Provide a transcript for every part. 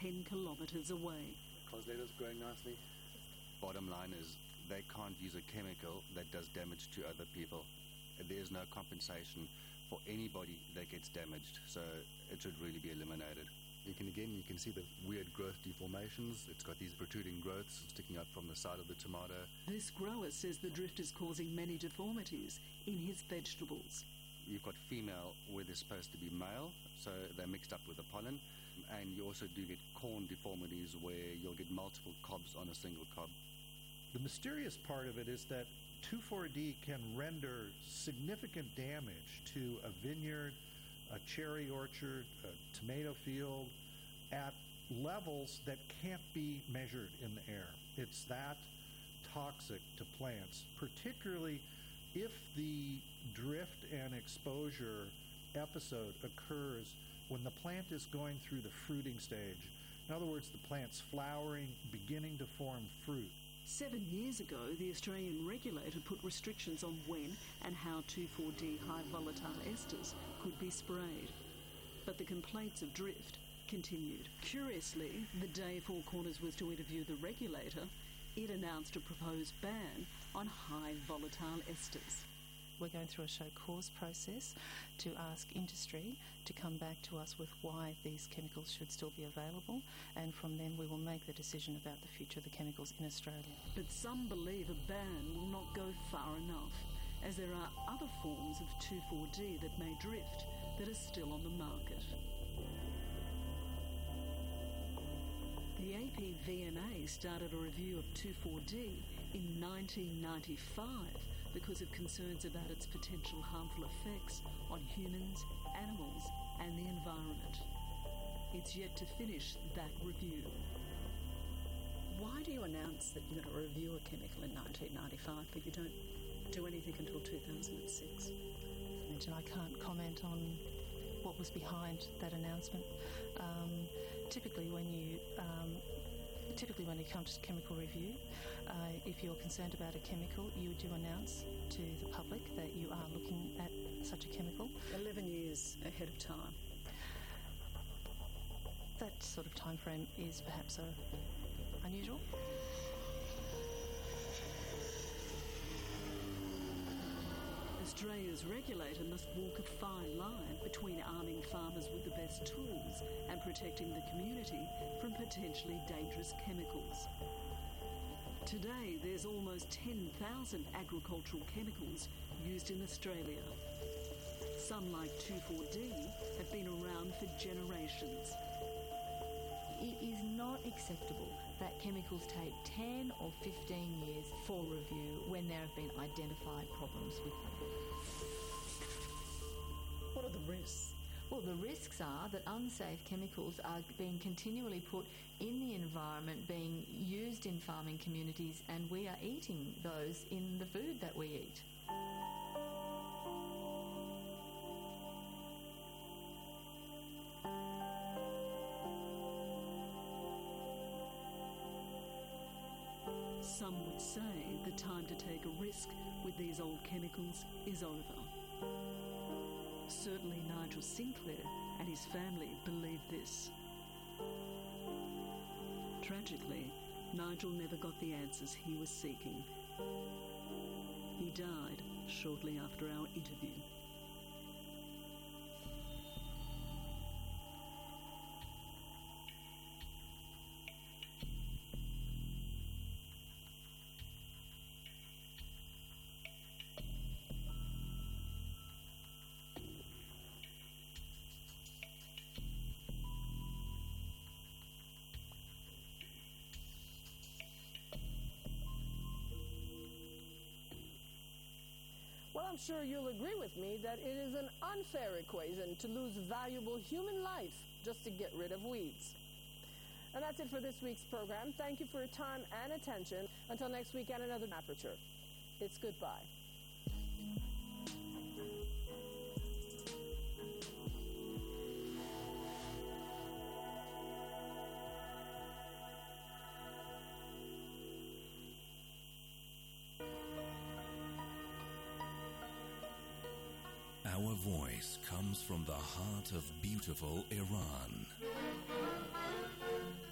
10 kilometres away. Cosletter's growing nicely. Bottom line is they can't use a chemical that does damage to other people. There is no compensation for anybody that gets damaged, so it should really be eliminated. You can see the weird growth deformations. It's got these protruding growths sticking up from the side of the tomato. This grower says the drift is causing many deformities in his vegetables. You've got female where they're supposed to be male, so they're mixed up with the pollen. And you also do get corn deformities where you'll get multiple cobs on a single cob. The mysterious part of it is that 2,4-D can render significant damage to a vineyard, a cherry orchard, a tomato field, at levels that can't be measured in the air. It's that toxic to plants, particularly if the drift and exposure episode occurs when the plant is going through the fruiting stage. In other words, the plant's flowering, beginning to form fruit. 7 years ago, the Australian regulator put restrictions on when and how 2,4-D high volatile esters could be sprayed. But the complaints of drift continued. Curiously, the day Four Corners was to interview the regulator, it announced a proposed ban on high volatile esters. We're going through a show cause process to ask industry to come back to us with why these chemicals should still be available, and from then we will make the decision about the future of the chemicals in Australia. But some believe a ban will not go far enough, as there are other forms of 2,4-D that may drift that are still on the market. The APVMA started a review of 2,4-D in 1995 because of concerns about its potential harmful effects on humans, animals and the environment. It's yet to finish that review. Why do you announce that you're going to review a chemical in 1995 but you don't do anything until 2006? I mentioned I can't comment on what was behind that announcement. Typically when it comes to chemical review, if you're concerned about a chemical, you do announce to the public that you are looking at such a chemical. 11 years ahead of time. That sort of time frame is perhaps unusual. Australia's regulator must walk a fine line between arming farmers with the best tools and protecting the community from potentially dangerous chemicals. Today, there's almost 10,000 agricultural chemicals used in Australia. Some, like 2,4-D, have been around for generations. It is not acceptable that chemicals take 10 or 15 years for review when there have been identified problems with them. What are the risks? Well, the risks are that unsafe chemicals are being continually put in the environment, being used in farming communities, and we are eating those in the food that we eat. Some would say the time to take a risk with these old chemicals is over. Certainly Nigel Sinclair and his family believe this. Tragically, Nigel never got the answers he was seeking. He died shortly after our interview. Well, I'm sure you'll agree with me that it is an unfair equation to lose valuable human life just to get rid of weeds. And that's it for this week's program. Thank you for your time and attention. Until next week and another Aperture. It's goodbye. Our voice comes from the heart of beautiful Iran.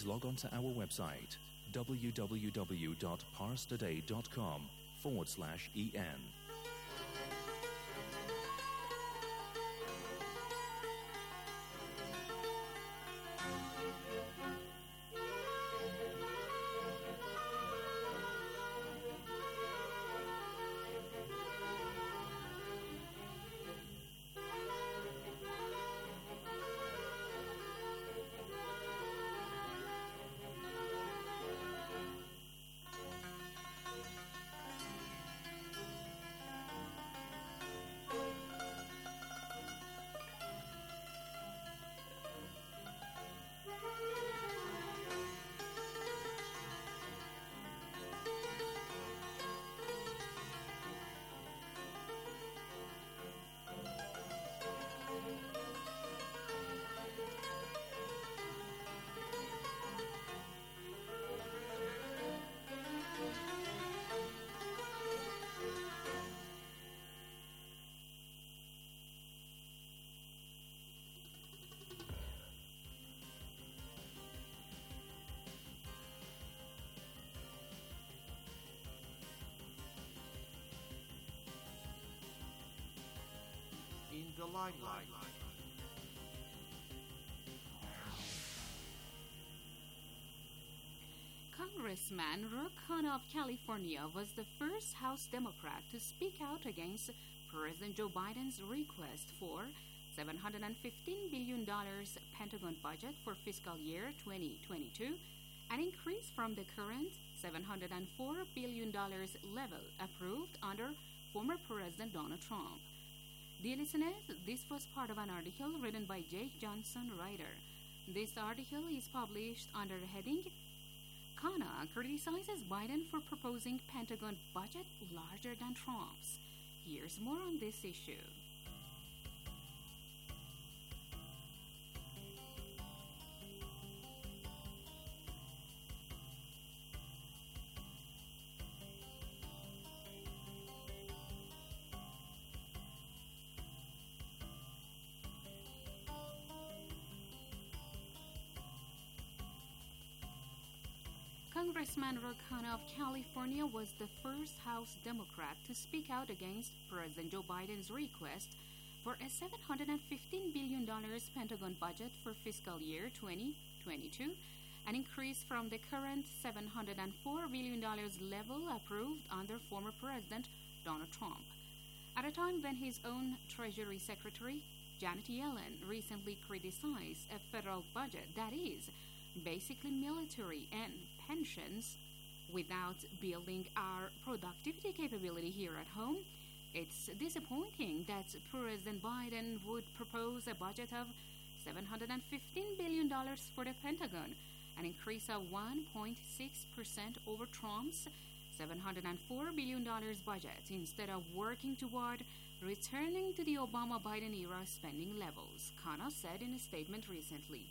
please log on to our website www.parstoday.com/en. In the limelight. Congressman Ro Khanna of California was the first House Democrat to speak out against President Joe Biden's request for $715 billion Pentagon budget for fiscal year 2022, an increase from the current $704 billion level approved under former President Donald Trump. Dear listeners, this was part of an article written by Jake Johnson, writer. This article is published under the heading Khanna criticizes Biden for proposing Pentagon budget larger than Trump's. Here's more on this issue. Congressman Ro Khanna of California was the first House Democrat to speak out against President Joe Biden's request for a $715 billion Pentagon budget for fiscal year 2022, an increase from the current $704 billion level approved under former President Donald Trump. At a time when his own Treasury Secretary, Janet Yellen, recently criticized a federal budget that is basically military and pensions without building our productivity capability here at home, it's disappointing that President Biden would propose a budget of $715 billion for the Pentagon, an increase of 1.6% over Trump's $704 billion budget, instead of working toward returning to the Obama-Biden era spending levels, Khanna said in a statement recently.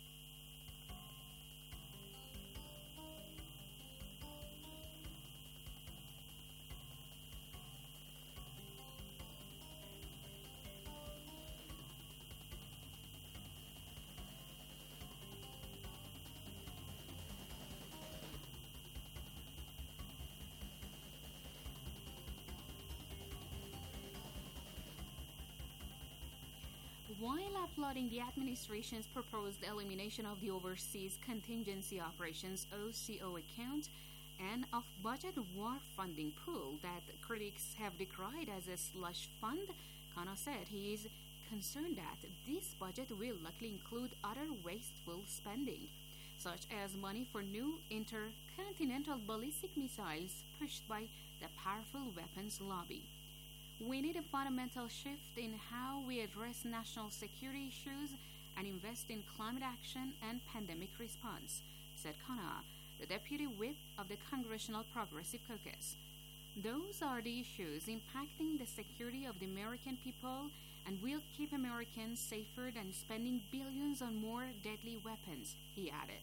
While applauding the administration's proposed elimination of the Overseas Contingency Operations OCO account and off-budget war funding pool that critics have decried as a slush fund, Khanna said he is concerned that this budget will likely include other wasteful spending, such as money for new intercontinental ballistic missiles pushed by the powerful weapons lobby. We need a fundamental shift in how we address national security issues and invest in climate action and pandemic response, said Khanna, the deputy whip of the Congressional Progressive Caucus. Those are the issues impacting the security of the American people and will keep Americans safer than spending billions on more deadly weapons, he added.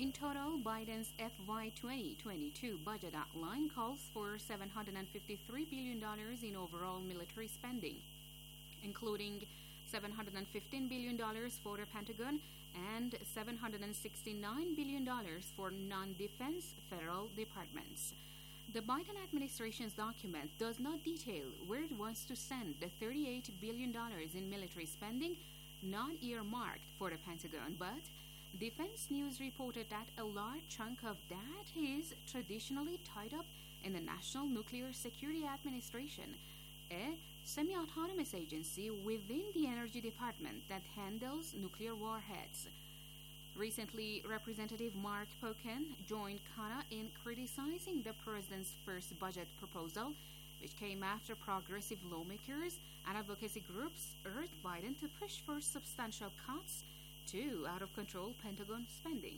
In total, Biden's FY 2022 budget outline calls for $753 billion in overall military spending, including $715 billion for the Pentagon and $769 billion for non-defense federal departments. The Biden administration's document does not detail where it wants to send the $38 billion in military spending not earmarked for the Pentagon, but Defense News reported that a large chunk of that is traditionally tied up in the National Nuclear Security Administration, a semi-autonomous agency within the Energy Department that handles nuclear warheads. Recently, Representative Mark Pocan joined Khanna in criticizing the president's first budget proposal, which came after progressive lawmakers and advocacy groups urged Biden to push for substantial cuts to out-of-control Pentagon spending.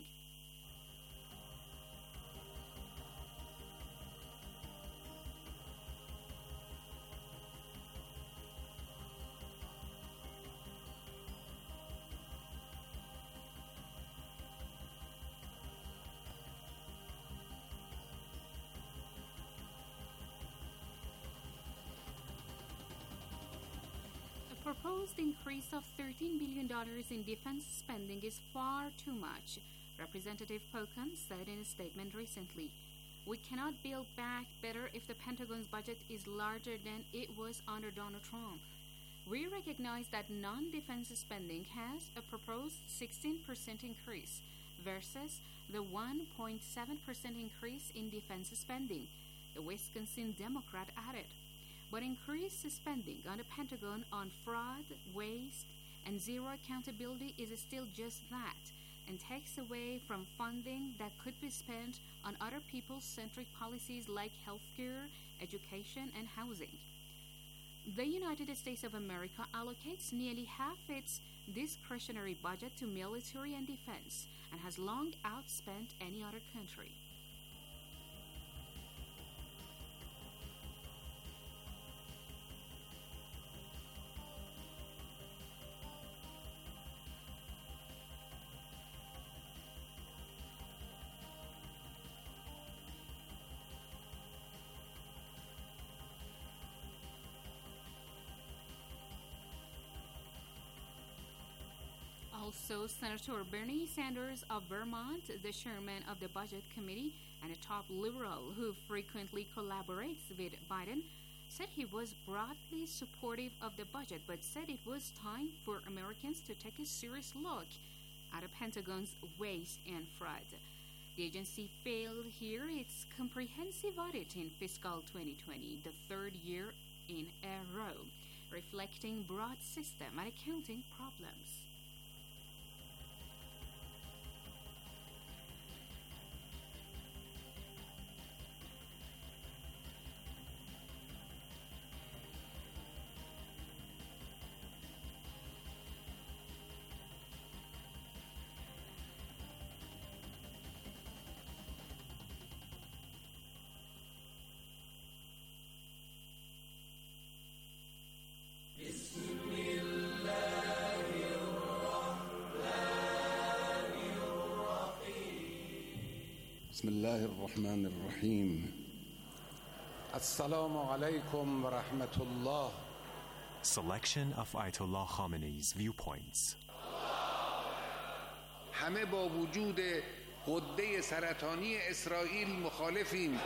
A proposed increase of $13 billion in defense spending is far too much, Representative Pocan said in a statement recently. We cannot build back better if the Pentagon's budget is larger than it was under Donald Trump. We recognize that non-defense spending has a proposed 16% increase versus the 1.7% increase in defense spending, the Wisconsin Democrat added. But increased spending on the Pentagon on fraud, waste, and zero accountability is still just that, and takes away from funding that could be spent on other people-centric policies like healthcare, education, and housing. The United States of America allocates nearly half its discretionary budget to military and defense, and has long outspent any other country. Also, Senator Bernie Sanders of Vermont, the chairman of the Budget Committee and a top liberal who frequently collaborates with Biden, said he was broadly supportive of the budget, but said it was time for Americans to take a serious look at the Pentagon's waste and fraud. The agency failed here its comprehensive audit in fiscal 2020, the third year in a row, reflecting broad system and accounting problems. بسم الله الرحمن الرحيم السلام عليكم ورحمة الله. Selection of Ayatollah Khamenei's viewpoints. همه با وجود غده سرطانی اسرائیل مخالفیم.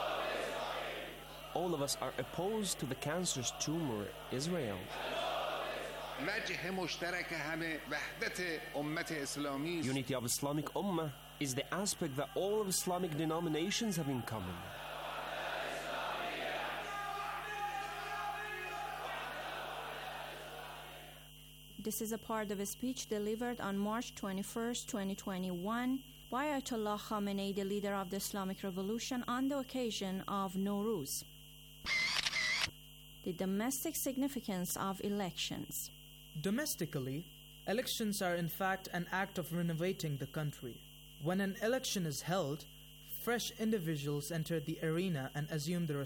All of us are opposed to the cancerous tumor Israel. وجه مشترک همه وحدت امت اسلامی. Unity of Islamic Ummah is the aspect that all of Islamic denominations have in common. This is a part of a speech delivered on March 21, 2021 by Ayatollah Khamenei, the leader of the Islamic Revolution, on the occasion of Nowruz. The domestic significance of elections. Domestically, elections are in fact an act of renovating the country. When an election is held, fresh individuals enter the arena and assume their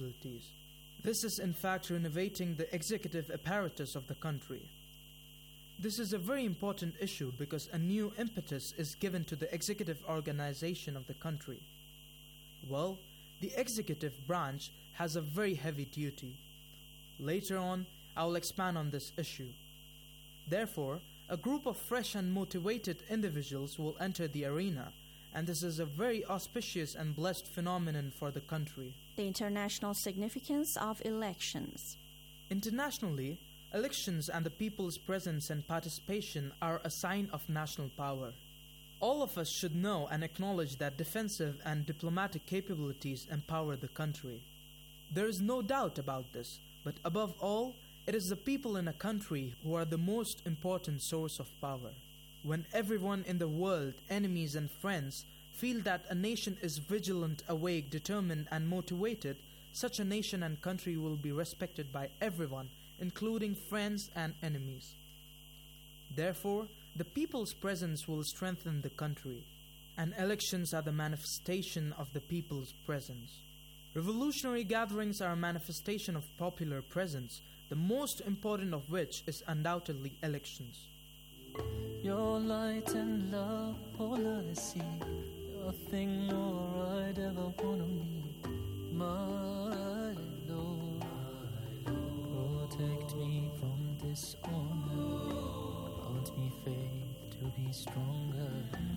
responsibilities. This is in fact renovating the executive apparatus of the country. This is a very important issue because a new impetus is given to the executive organization of the country. Well, the executive branch has a very heavy duty. Later on, I will expand on this issue. Therefore, a group of fresh and motivated individuals will enter the arena, and this is a very auspicious and blessed phenomenon for the country. The international significance of elections. Internationally, elections and the people's presence and participation are a sign of national power. All of us should know and acknowledge that defensive and diplomatic capabilities empower the country. There is no doubt about this, but above all, it is the people in a country who are the most important source of power. When everyone in the world, enemies and friends, feel that a nation is vigilant, awake, determined and motivated, such a nation and country will be respected by everyone, including friends and enemies. Therefore, the people's presence will strengthen the country, and elections are the manifestation of the people's presence. Revolutionary gatherings are a manifestation of popular presence, the most important of which is undoubtedly elections. Your light and love, all I see, your thing more I'd ever wanna need, my Lord, protect me from dishonor, grant me faith to be stronger.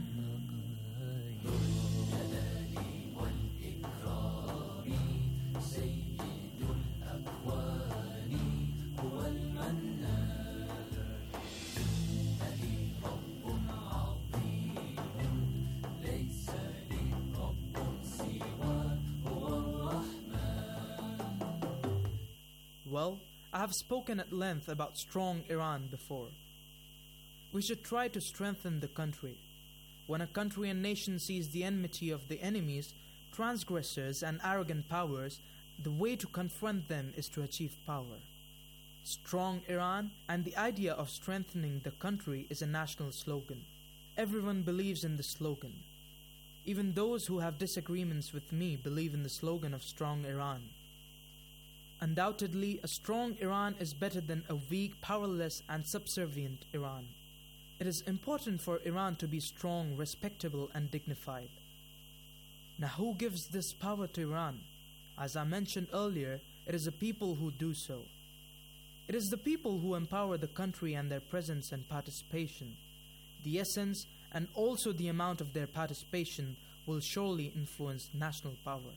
Well, I have spoken at length about strong Iran before. We should try to strengthen the country. When a country and nation sees the enmity of the enemies, transgressors and arrogant powers, the way to confront them is to achieve power. Strong Iran and the idea of strengthening the country is a national slogan. Everyone believes in the slogan. Even those who have disagreements with me believe in the slogan of strong Iran. Undoubtedly, a strong Iran is better than a weak, powerless, and subservient Iran. It is important for Iran to be strong, respectable, and dignified. Now, who gives this power to Iran? As I mentioned earlier, it is the people who do so. It is the people who empower the country and their presence and participation. The essence and also the amount of their participation will surely influence national power.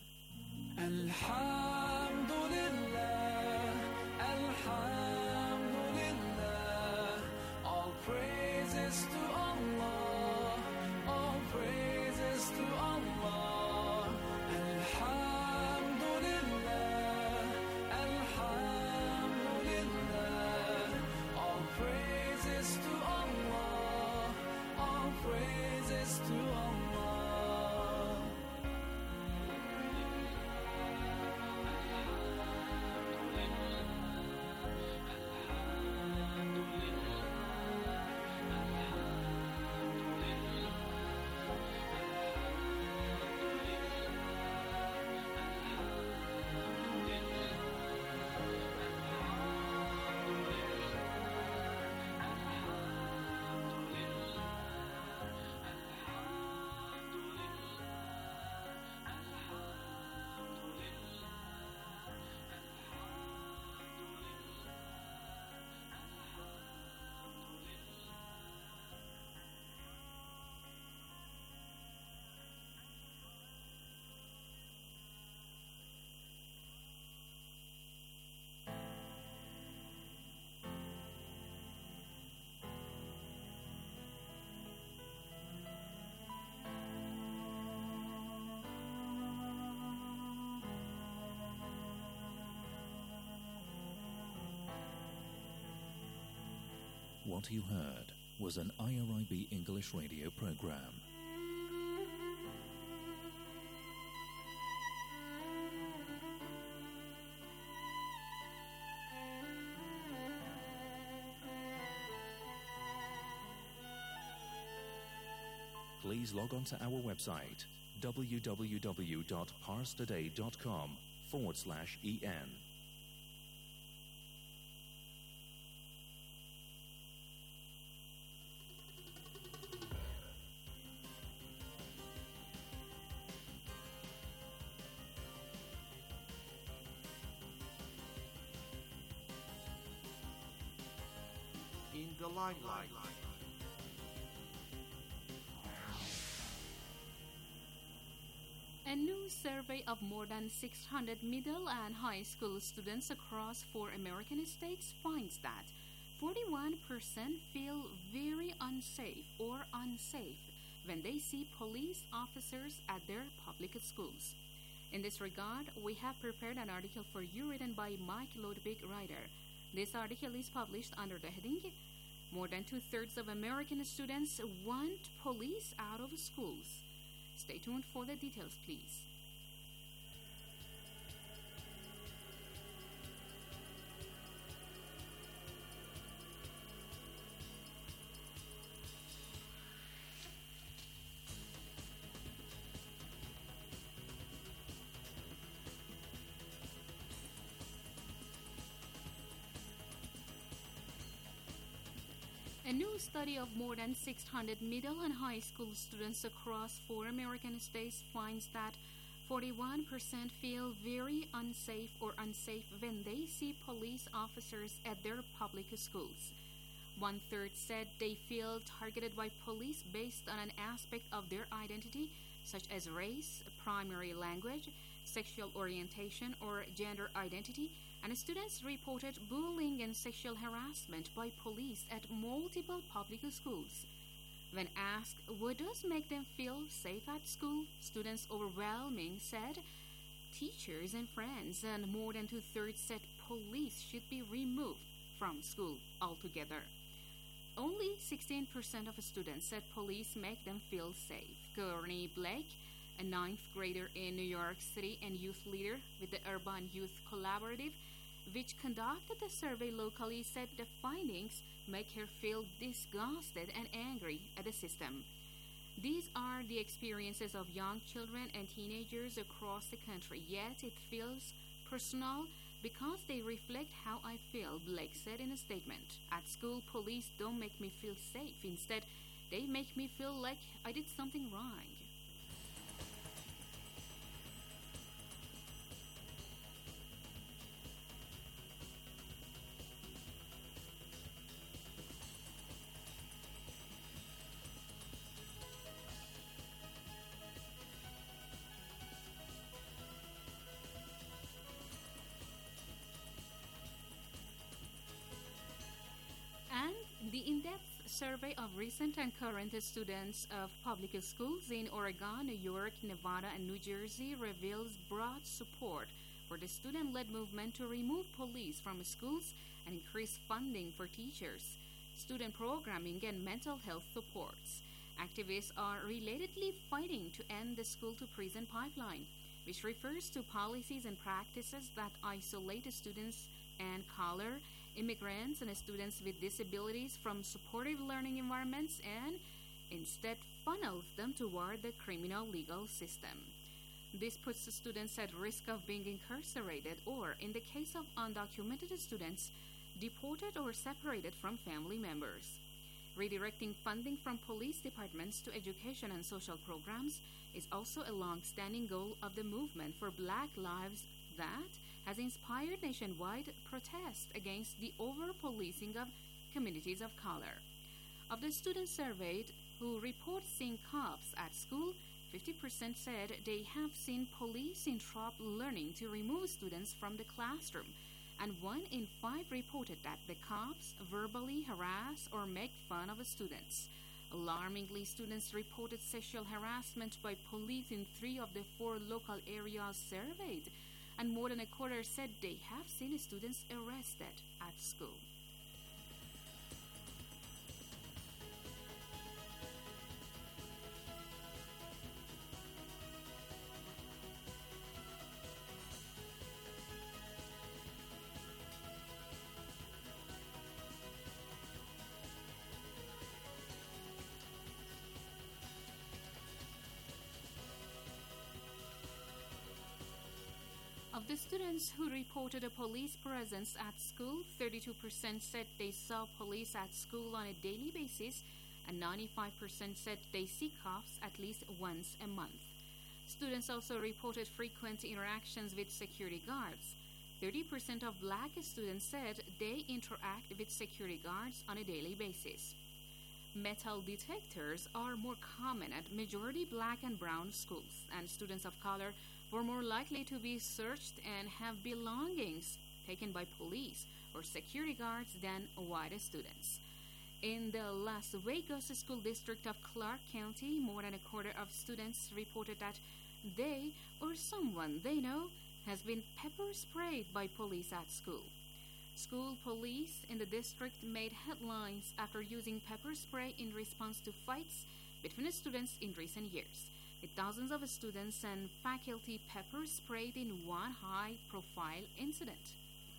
Alhamdulillah, Alhamdulillah, all praises to Allah, all praises to Allah. Alhamdulillah, Alhamdulillah, all praises to Allah, all praises to Allah. What you heard was an IRIB English radio program. Please log on to our website www.parstoday.com/en. the limelight. A new survey of more than 600 middle and high school students across 4 American states finds that 41% feel very unsafe or unsafe when they see police officers at their public schools. In this regard, we have prepared an article for you written by Mike Lodvig Ryder. This article is published under the heading, More than 2/3 of American students want police out of schools. Stay tuned for the details, please. A new study of more than 600 middle and high school students across 4 American states finds that 41% feel very unsafe or unsafe when they see police officers at their public schools. 1/3 said they feel targeted by police based on an aspect of their identity, such as race, primary language, sexual orientation, or gender identity, and students reported bullying and sexual harassment by police at multiple public schools. When asked what does make them feel safe at school, students overwhelmingly said teachers and friends, and more than 2/3 said police should be removed from school altogether. Only 16% of students said police make them feel safe. Courtney Blake, a 9th grader in New York City and youth leader with the Urban Youth Collaborative, which conducted the survey locally, said the findings make her feel disgusted and angry at the system. These are the experiences of young children and teenagers across the country, yet it feels personal because they reflect how I feel, Blake said in a statement. At school, police don't make me feel safe. Instead, they make me feel like I did something wrong. The in-depth survey of recent and current students of public schools in Oregon, New York, Nevada, and New Jersey reveals broad support for the student-led movement to remove police from schools and increase funding for teachers, student programming, and mental health supports. Activists are relatedly fighting to end the school-to-prison pipeline, which refers to policies and practices that isolate students and color, immigrants, and students with disabilities from supportive learning environments and instead funnels them toward the criminal legal system. This puts the students at risk of being incarcerated or, in the case of undocumented students, deported or separated from family members. Redirecting funding from police departments to education and social programs is also a long-standing goal of the movement for Black Lives that has inspired nationwide protests against the over-policing of communities of color. Of the students surveyed who report seeing cops at school, 50% said they have seen police interrupt learning to remove students from the classroom, and 1 in 5 reported that the cops verbally harass or make fun of students. Alarmingly, students reported sexual harassment by police in 3 of the 4 local areas surveyed, and more than a quarter said they have seen students arrested at school. Of the students who reported a police presence at school, 32% said they saw police at school on a daily basis, and 95% said they see cops at least once a month. Students also reported frequent interactions with security guards. 30% of black students said they interact with security guards on a daily basis. Metal detectors are more common at majority black and brown schools, and students of color were more likely to be searched and have belongings taken by police or security guards than white students. In the Las Vegas School District of Clark County, more than a quarter of students reported that they or someone they know has been pepper sprayed by police at school. School police in the district made headlines after using pepper spray in response to fights between students in recent years, with thousands of students and faculty pepper sprayed in one high-profile incident.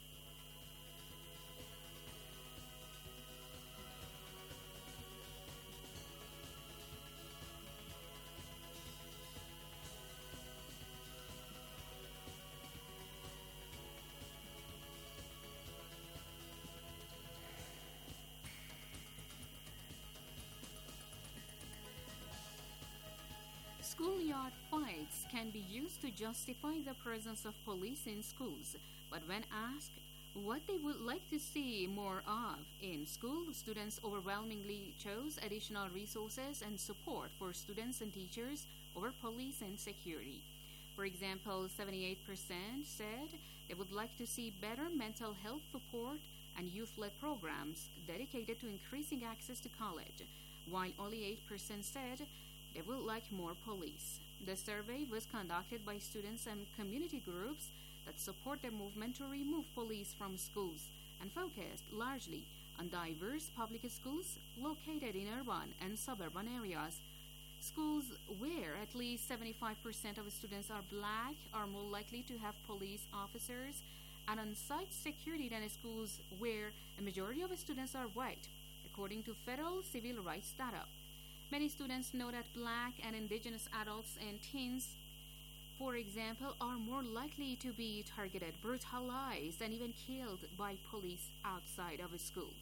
Schoolyard fights can be used to justify the presence of police in schools, but when asked what they would like to see more of in school, students overwhelmingly chose additional resources and support for students and teachers over police and security. For example, 78% said they would like to see better mental health support and youth-led programs dedicated to increasing access to college, while only 8% said they would like more police. The survey was conducted by students and community groups that support the movement to remove police from schools and focused largely on diverse public schools located in urban and suburban areas. Schools where at least 75% of students are black are more likely to have police officers and on-site security than schools where a majority of students are white, according to federal civil rights data. Many students know that black and indigenous adults and teens, for example, are more likely to be targeted, brutalized, and even killed by police outside of a school.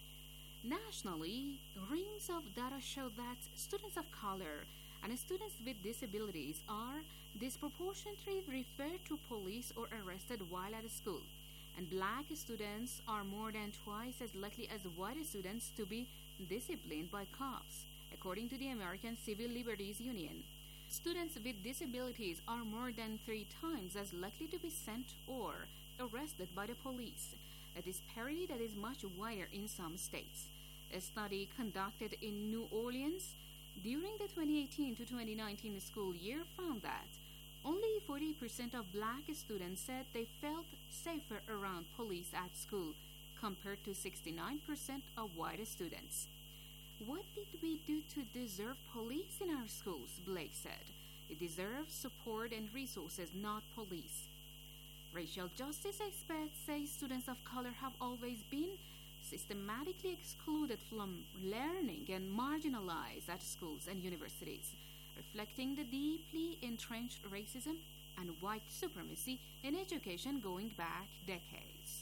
Nationally, reams of data show that students of color and students with disabilities are disproportionately referred to police or arrested while at school, and black students are more than twice as likely as white students to be disciplined by cops, according to the American Civil Liberties Union. Students with disabilities are more than 3 times as likely to be sent or arrested by the police, a disparity that is much wider in some states. A study conducted in New Orleans during the 2018 to 2019 school year found that only 40% of black students said they felt safer around police at school, compared to 69% of white students. What did we do to deserve police in our schools? Blake said. It deserves support and resources, not police. Racial justice experts say students of color have always been systematically excluded from learning and marginalized at schools and universities, reflecting the deeply entrenched racism and white supremacy in education going back decades.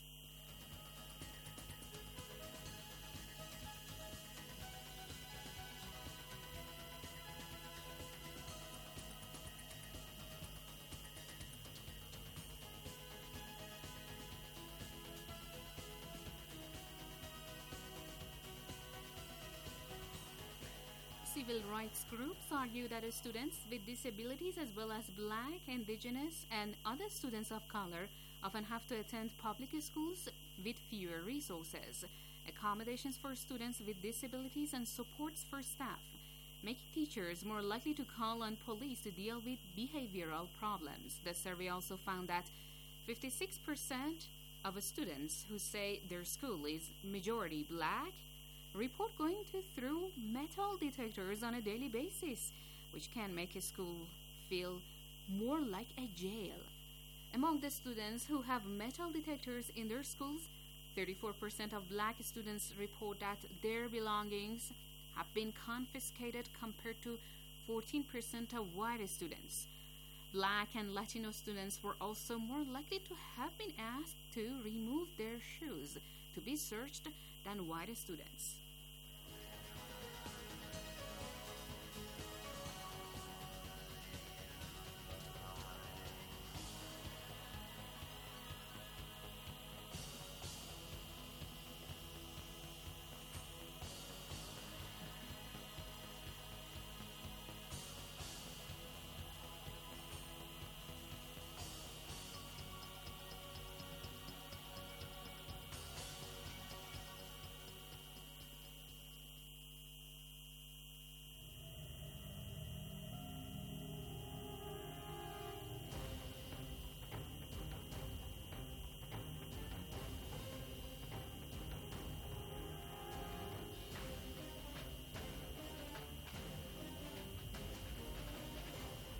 Civil rights groups argue that students with disabilities as well as black, indigenous, and other students of color often have to attend public schools with fewer resources, accommodations for students with disabilities, and supports for staff, making teachers more likely to call on police to deal with behavioral problems. The survey also found that 56% of students who say their school is majority black report going through metal detectors on a daily basis, which can make a school feel more like a jail. Among the students who have metal detectors in their schools, 34% of black students report that their belongings have been confiscated, compared to 14% of white students. Black and Latino students were also more likely to have been asked to remove their shoes to be searched than white students.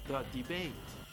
The debate.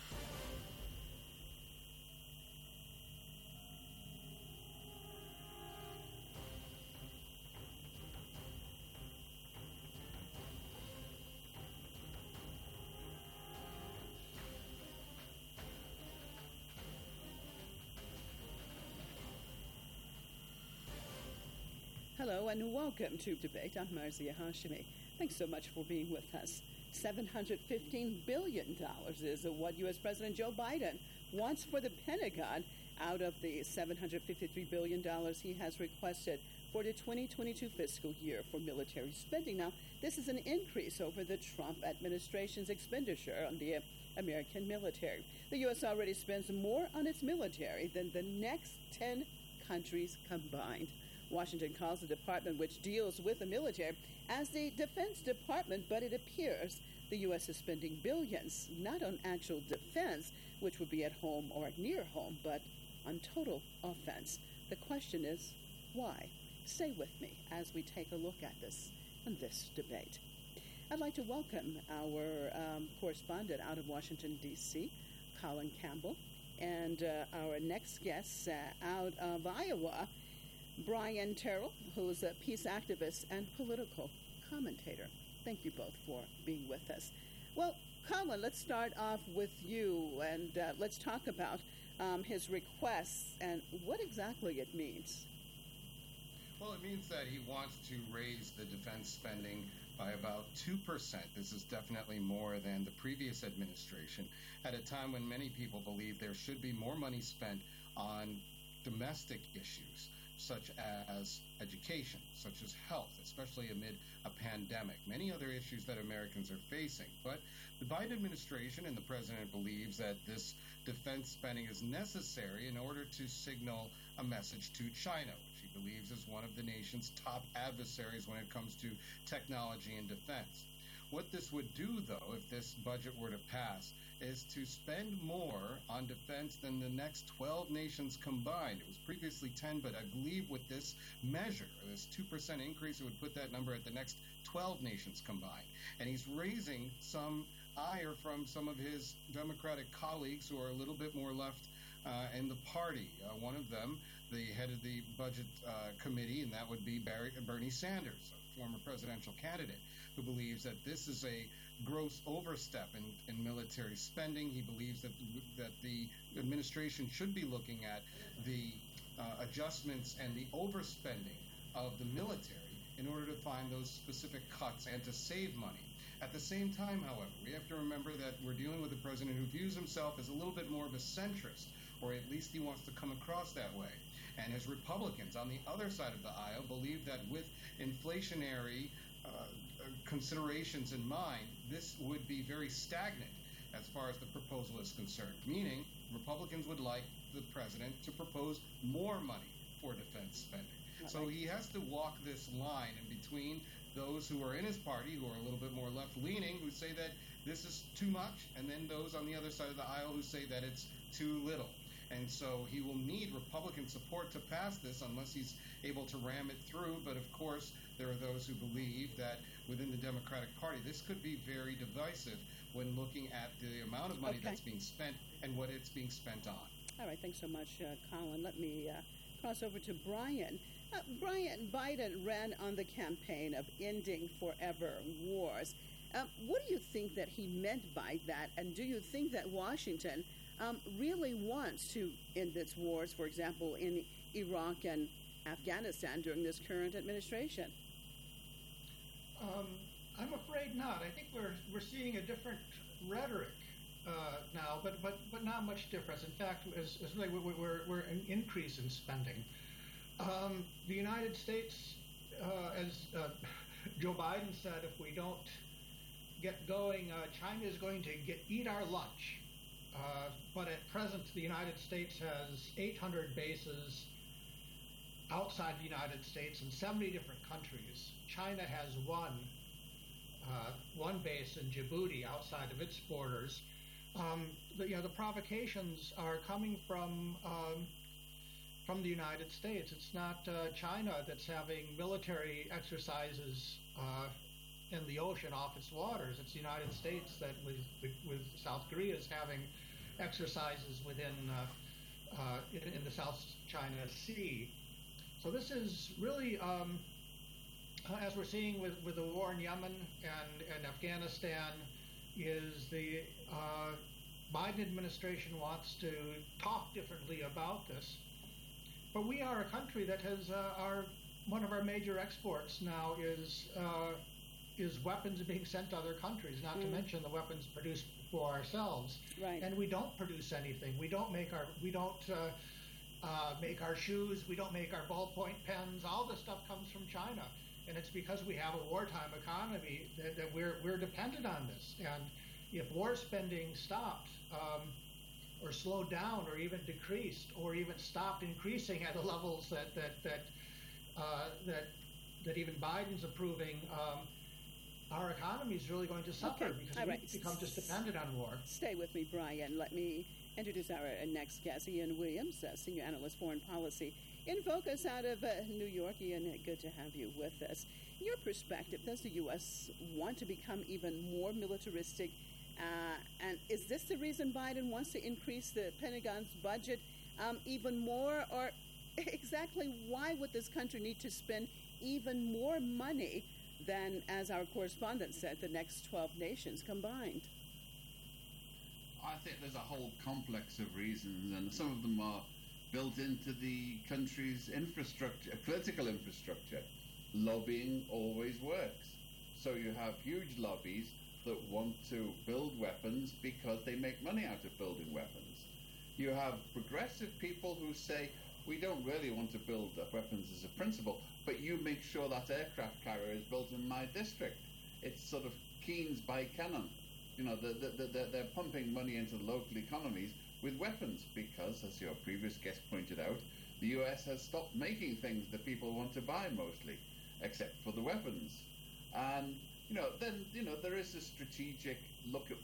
Hello and welcome to Debate. I'm Marzieh Hashemi. Thanks so much for being with us. $715 billion is what U.S. President Joe Biden wants for the Pentagon out of the $753 billion he has requested for the 2022 fiscal year for military spending. Now, this is an increase over the Trump administration's expenditure on the American military. The U.S. already spends more on its military than the next 10 countries combined. Washington calls the department which deals with the military as the Defense Department, but it appears the U.S. is spending billions, not on actual defense, which would be at home or near home, but on total offense. The question is, why? Stay with me as we take a look at this in this debate. I'd like to welcome our correspondent out of Washington, D.C., Colin Campbell, and our next guest out of Iowa, Brian Terrell, who's a peace activist and political commentator. Thank you both for being with us. Well, Colin, let's start off with you, and let's talk about his requests and what exactly it means. Well, it means that he wants to raise the defense spending by about 2%. This is definitely more than the previous administration, at a time when many people believe there should be more money spent on domestic issues, such as education, such as health, especially amid a pandemic, many other issues that Americans are facing. But the Biden administration and the president believes that this defense spending is necessary in order to signal a message to China, which he believes is one of the nation's top adversaries when it comes to technology and defense. What this would do, though, if this budget were to pass, is to spend more on defense than the next 12 nations combined. It was previously 10, but I believe with this measure, this 2% increase, it would put that number at the next 12 nations combined. And he's raising some ire from some of his Democratic colleagues who are a little bit more left in the party. One of them, the head of the budget committee, and that would be Bernie Sanders, a former presidential candidate, who believes that this is a gross overstep in military spending. He believes that the administration should be looking at the adjustments and the overspending of the military in order to find those specific cuts and to save money. At the same time, however, we have to remember that we're dealing with a president who views himself as a little bit more of a centrist, or at least he wants to come across that way. And his Republicans on the other side of the aisle believe that with inflationary considerations in mind, this would be very stagnant as far as the proposal is concerned, meaning Republicans would like the president to propose more money for defense spending. So he has to walk this line in between those who are in his party, who are a little bit more left-leaning, who say that this is too much, and then those on the other side of the aisle who say that it's too little. And so he will need Republican support to pass this unless he's able to ram it through. But of course, there are those who believe that within the Democratic Party, this could be very divisive when looking at the amount of money that's being spent and what it's being spent on. All right, thanks so much, Colin. Let me cross over to Brian. Brian, Biden ran on the campaign of ending forever wars. What do you think that he meant by that? And do you think that Washington really wants to end its wars, for example, in Iraq and Afghanistan during this current administration? I'm afraid not. I think we're seeing a different rhetoric now, but not much difference. In fact, as really we're an increase in spending. The United States, as Joe Biden said, if we don't get going, China is going to eat our lunch. But at present, the United States has 800 bases outside the United States in 70 different countries. China has one base in Djibouti outside of its borders. The provocations are coming from the United States. It's not China that's having military exercises in the ocean off its waters. It's the United States that, with South Korea, is having exercises within in the South China Sea. So this is really, as we're seeing with the war in Yemen and Afghanistan, is the Biden administration wants to talk differently about this. But we are a country that has one of our major exports now is weapons being sent to other countries, not to mention the weapons produced for ourselves. Right. And we don't produce anything. We don't make our shoes. We don't make our ballpoint pens. All this stuff comes from China, and it's because we have a wartime economy that we're dependent on this. And if war spending stopped or slowed down, or even decreased, or even stopped increasing at the levels that even Biden's approving, our economy is really going to suffer because we've become just dependent on war. Stay with me, Brian. Let me introduce our next guest, Ian Williams, Senior Analyst, Foreign Policy in Focus out of New York. Ian, good to have you with us. In your perspective, does the U.S. want to become even more militaristic? And is this the reason Biden wants to increase the Pentagon's budget even more? Or exactly why would this country need to spend even more money than, as our correspondent said, the next 12 nations combined? I think there's a whole complex of reasons, and some of them are built into the country's infrastructure, political infrastructure. Lobbying always works. So you have huge lobbies that want to build weapons because they make money out of building weapons. You have progressive people who say, we don't really want to build weapons as a principle, but you make sure that aircraft carrier is built in my district. It's sort of Keynes by Cannon. You know, they're pumping money into the local economies with weapons because, as your previous guest pointed out, the US has stopped making things that people want to buy mostly, except for the weapons. And then there is a strategic look at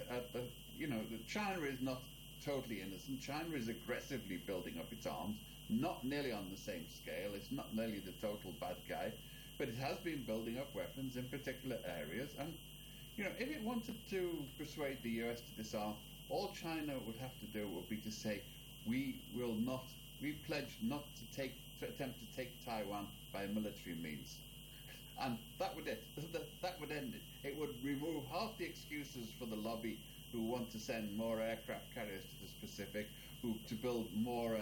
China is not totally innocent. China is aggressively building up its arms, not nearly on the same scale. It's not nearly the total bad guy, but it has been building up weapons in particular areas. And if it wanted to persuade the US to disarm, all China would have to do would be to say, we pledge not to attempt to take Taiwan by military means. And that would end it. It would remove half the excuses for the lobby who want to send more aircraft carriers to the Pacific, to build more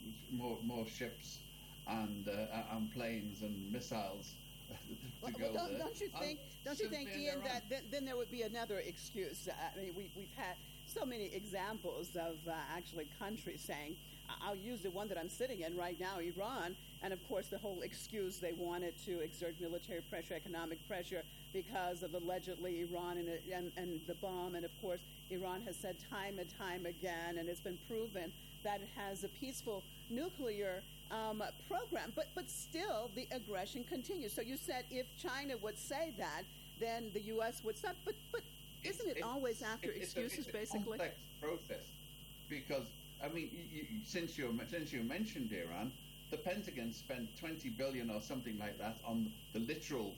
ships and planes and missiles to go there. Don't you think, Ian, that then there would be another excuse? I mean, we've had so many examples of actually countries saying, I'll use the one that I'm sitting in right now, Iran, and of course the whole excuse they wanted to exert military pressure, economic pressure, because of allegedly Iran and the bomb. And of course, Iran has said time and time again, and it's been proven that it has a peaceful nuclear program. But still, the aggression continues. So you said if China would say that, then the U.S. would stop. But isn't it always after excuses, basically? It's a complex process, because I mean, since you mentioned Iran, the Pentagon spent $20 billion or something like that on the literal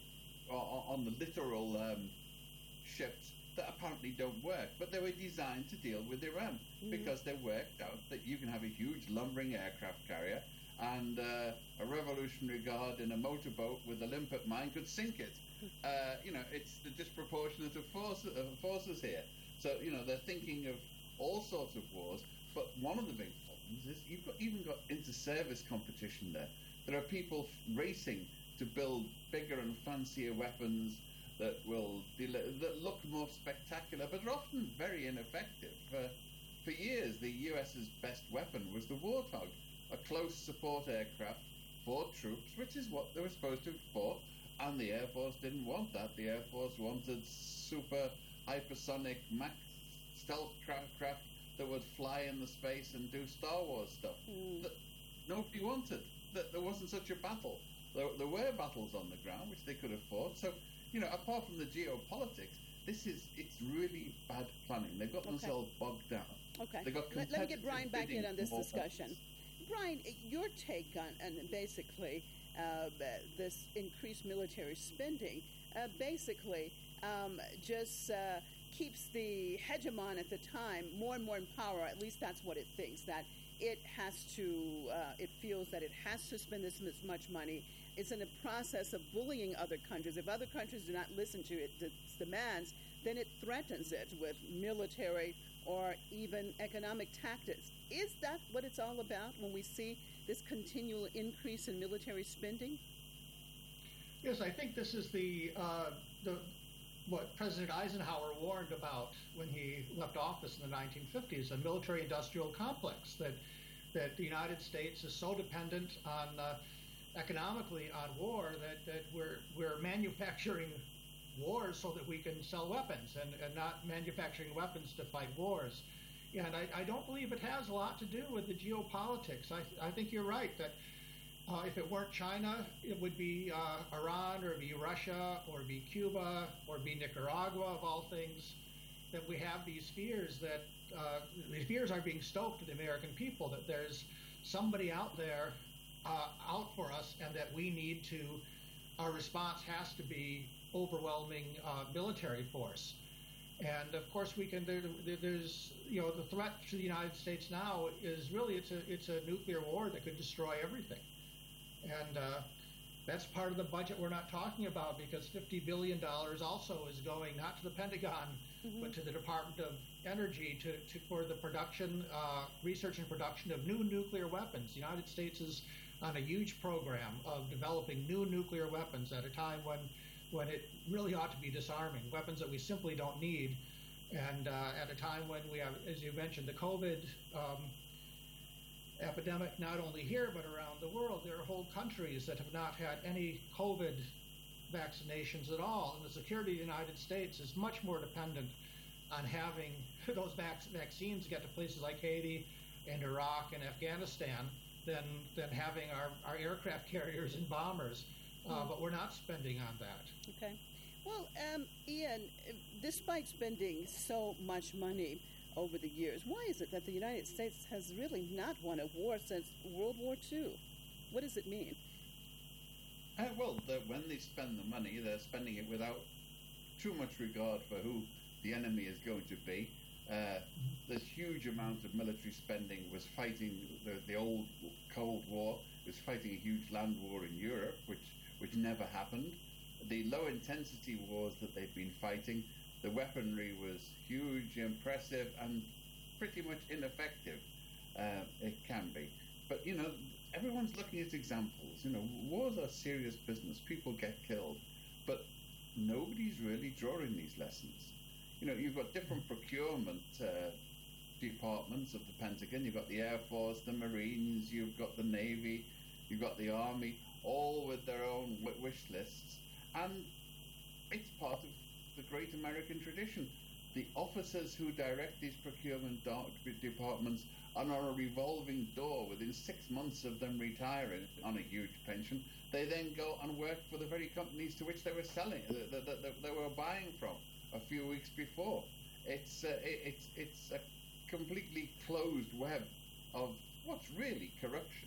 ships that apparently don't work, but they were designed to deal with Iran because they worked out that you can have a huge lumbering aircraft carrier and a Revolutionary Guard in a motorboat with a limpet mine could sink it. It's the disproportionate of forces here. So they're thinking of all sorts of wars. But one of the big problems is you've even got inter-service competition there. There are people racing to build bigger and fancier weapons that look more spectacular, but are often very ineffective. For years, the US's best weapon was the Warthog, a close support aircraft for troops, which is what they were supposed to have fought. And the Air Force didn't want that. The Air Force wanted super hypersonic Mach stealth craft that would fly in the space and do Star Wars stuff that nobody wanted. That there wasn't such a battle. There were battles on the ground which they could have fought. So, apart from the geopolitics, it's really bad planning. They've got themselves bogged down. Okay. Let me get Brian back in on this discussion. Brian, your take on basically this increased military spending. basically just keeps the hegemon at the time more and more in power. At least that's what it thinks, that it has to, it feels that it has to spend this much money. It's in a process of bullying other countries. If other countries do not listen to its demands, then it threatens it with military or even economic tactics. Is that what it's all about when we see this continual increase in military spending? Yes, I think this is what President Eisenhower warned about when he left office in the 1950s, a military-industrial complex, that the United States is so dependent on economically on war that we're manufacturing wars so that we can sell weapons and not manufacturing weapons to fight wars. And I don't believe it has a lot to do with the geopolitics. I think you're right that if it weren't China, it would be Iran, or it would be Russia, or it would be Cuba, or it would be Nicaragua, of all things, that we have these fears that these fears are being stoked to the American people, that there's somebody out there out for us, and that we need to, our response has to be overwhelming military force. And of course, we can. There's, the threat to the United States now is really it's a nuclear war that could destroy everything, and that's part of the budget we're not talking about, because $50 billion also is going not to the Pentagon, but to the Department of Energy for the production, research and production of new nuclear weapons. The United States is on a huge program of developing new nuclear weapons at a time when it really ought to be disarming, weapons that we simply don't need. And at a time when we have, as you mentioned, the COVID epidemic, not only here but around the world. There are whole countries that have not had any COVID vaccinations at all. And the security of the United States is much more dependent on having those vaccines get to places like Haiti and Iraq and Afghanistan than having our aircraft carriers and bombers. But we're not spending on that. Okay. Well, Ian, despite spending so much money over the years, why is it that the United States has really not won a war since World War II? What does it mean? When they spend the money, they're spending it without too much regard for who the enemy is going to be. This huge amount of military spending was fighting the old Cold War, was fighting a huge land war in Europe, which never happened. The low-intensity wars that they've been fighting, the weaponry was huge, impressive, and pretty much ineffective. It can be. But, everyone's looking at examples. Wars are serious business. People get killed. But nobody's really drawing these lessons. You've got different procurement departments of the Pentagon. You've got the Air Force, the Marines, you've got the Navy, you've got the Army, all with their own wish lists. And it's part of the great American tradition. The officers who direct these procurement departments are on a revolving door. Within 6 months of them retiring on a huge pension, they then go and work for the very companies to which they were selling, that they were buying from a few weeks before. It's a completely closed web of what's really corruption,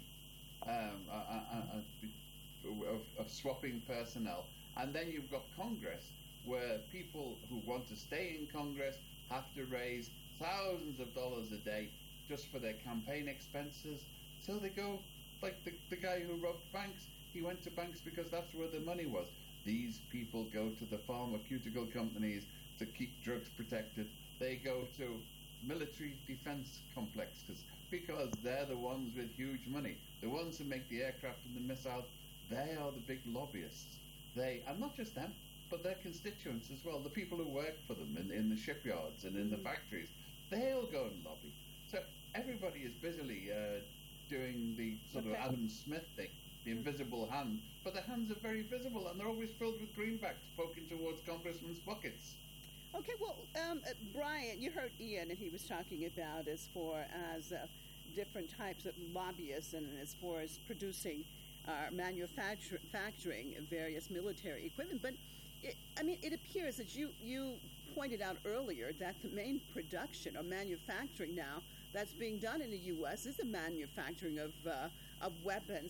of swapping personnel. And then you've got Congress, where people who want to stay in Congress have to raise thousands of dollars a day just for their campaign expenses. So they go, like the guy who robbed banks, he went to banks because that's where the money was. These people go to the pharmaceutical companies to keep drugs protected. They go to military defense complexes because they're the ones with huge money. The ones who make the aircraft and the missiles, they are the big lobbyists. And not just them, but their constituents as well, the people who work for them in the shipyards and in the factories, they'll go and lobby. So everybody is busily doing the sort of Adam Smith thing, the invisible hand, but the hands are very visible and they're always filled with greenbacks poking towards congressmen's buckets. Okay, well, Brian, you heard Ian, and he was talking about as far as different types of lobbyists and as far as producing manufacturing various military equipment. But, it appears that you pointed out earlier that the main production or manufacturing now that's being done in the U.S. is the manufacturing of weapons. And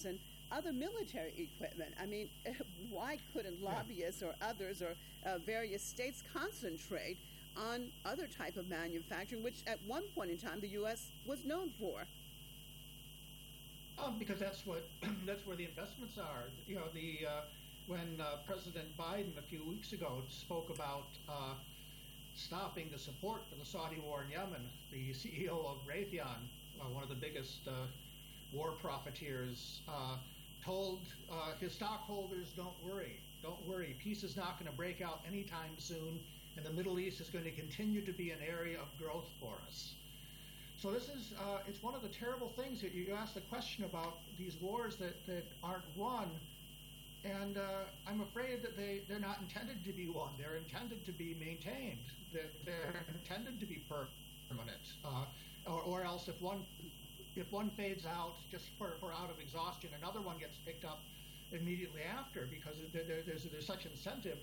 other military equipment. I mean, why couldn't lobbyists or others or various states concentrate on other type of manufacturing, which at one point in time the U.S. was known for? Because that's what that's where the investments are. You know, when President Biden a few weeks ago spoke about stopping the support for the Saudi war in Yemen, the CEO of Raytheon, one of the biggest war profiteers, told his stockholders, don't worry, peace is not going to break out anytime soon, and the Middle East is going to continue to be an area of growth for us. So this is, it's one of the terrible things that you ask the question about these wars that aren't won, and I'm afraid that they're not intended to be won. They're intended to be maintained. They're intended to be permanent, or else if one fades out just for out of exhaustion, another one gets picked up immediately after, because there's such incentive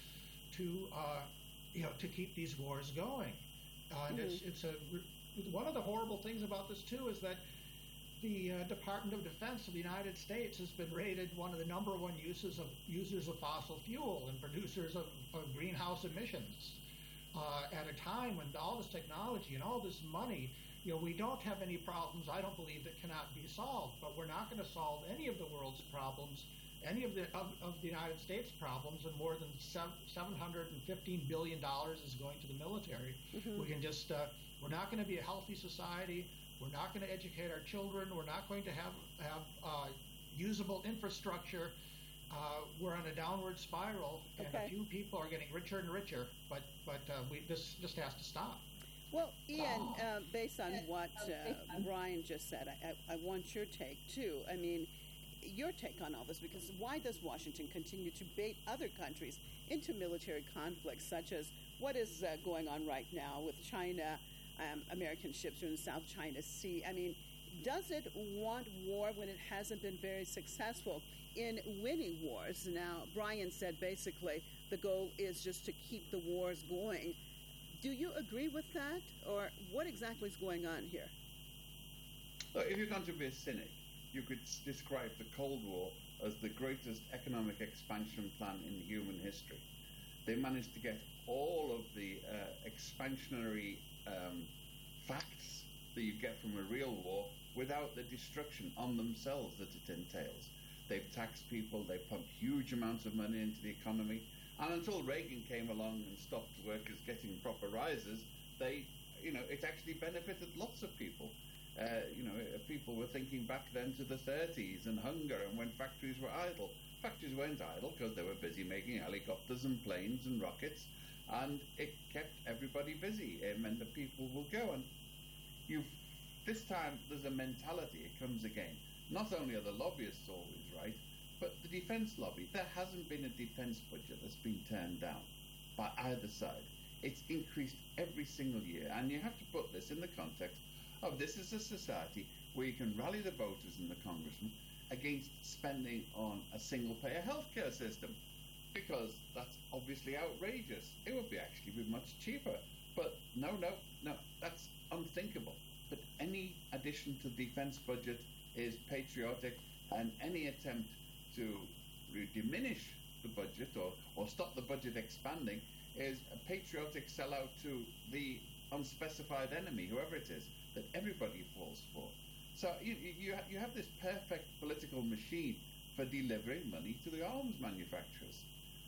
to keep these wars going. And it's one of the horrible things about this too is that the Department of Defense of the United States has been rated one of the number one users of fossil fuel and producers of greenhouse emissions at a time when all this technology and all this money, we don't have any problems, I don't believe, that cannot be solved. But we're not going to solve any of the world's problems, any of the United States problems, and more than $715 billion is going to the military. We can just we're not going to be a healthy society. We're not going to educate our children. We're not going to have usable infrastructure. We're on a downward spiral, and a few people are getting richer and richer. But this just has to stop. Well, Ian, based on what Brian just said, I want your take too. I mean, your take on all this, because why does Washington continue to bait other countries into military conflicts, such as what is going on right now with China? American ships are in the South China Sea. I mean, does it want war when it hasn't been very successful in winning wars? Now, Brian said basically the goal is just to keep the wars going. Do you agree with that, or what exactly is going on here? Well, if you're going to be a cynic, you could describe the Cold War as the greatest economic expansion plan in human history. They managed to get all of the expansionary facts that you get from a real war without the destruction on themselves that it entails. They've taxed people, they've pumped huge amounts of money into the economy, and until Reagan came along and stopped workers getting proper rises, it actually benefited lots of people. People were thinking back then to the 30s and hunger and when factories were idle. Factories weren't idle because they were busy making helicopters and planes and rockets, and it kept everybody busy. It meant that people will go. And this time there's a mentality, it comes again. Not only are the lobbyists always right, but the defense lobby. There hasn't been a defense budget that's been turned down by either side. It's increased every single year, and you have to put this in the context of this is a society where you can rally the voters and the congressmen against spending on a single-payer healthcare system, because that's obviously outrageous. It would be actually be much cheaper. But no, that's unthinkable. But any addition to the defense budget is patriotic, and any attempt to diminish the budget or stop the budget expanding is a patriotic sellout to the unspecified enemy, whoever it is, that everybody falls for. So you have this perfect political machine for delivering money to the arms manufacturers.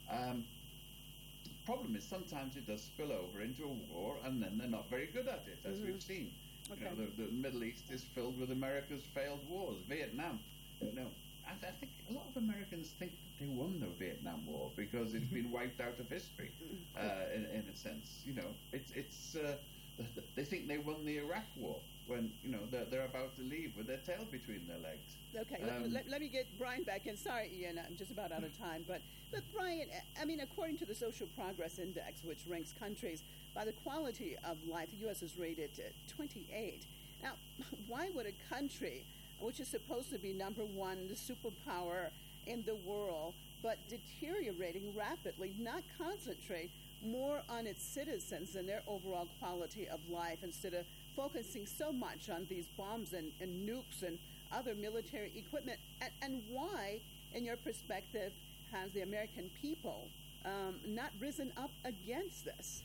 Problem is sometimes it does spill over into a war, and then they're not very good at it, as we've seen. Okay. The Middle East is filled with America's failed wars. Vietnam, I think a lot of Americans think that they won the Vietnam War because it's been wiped out of history, in a sense. They think they won the Iraq War when they're about to leave with their tail between their legs. Okay, let me get Brian back in. Sorry, Ian, I'm just about out of time. But Brian, I mean, according to the Social Progress Index, which ranks countries by the quality of life, the U.S. is rated 28. Now, why would a country which is supposed to be number one, the superpower in the world, but deteriorating rapidly, not concentrate more on its citizens and their overall quality of life instead of focusing so much on these bombs and nukes and other military equipment? And why, in your perspective, has the American people not risen up against this?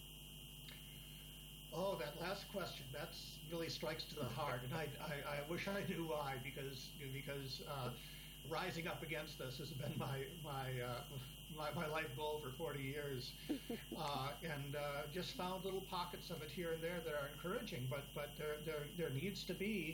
Oh, that last question, that really strikes to the heart. And I wish I knew why, because rising up against this has been my life goal for 40 years. And just found little pockets of it here and there that are encouraging, but there needs to be,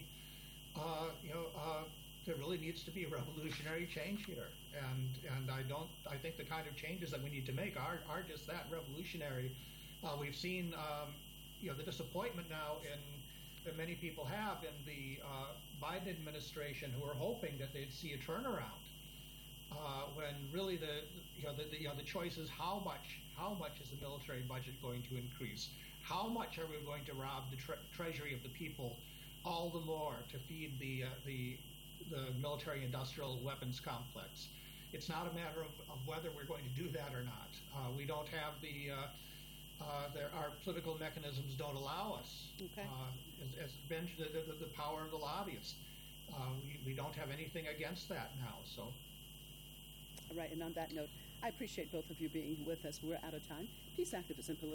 there really needs to be a revolutionary change here. And I think the kind of changes that we need to make are just that, revolutionary. We've seen, the disappointment now that many people have in the Biden administration, who are hoping that they'd see a turnaround, when really the choice is how much is the military budget going to increase? How much are we going to rob the treasury of the people all the more to feed the military-industrial weapons complex? It's not a matter of whether we're going to do that or not. We don't have our political mechanisms don't allow us. Okay. As mentioned, the power of the lobbyists. We don't have anything against that now. So. All right, and on that note, I appreciate both of you being with us. We're out of time. Peace activists and political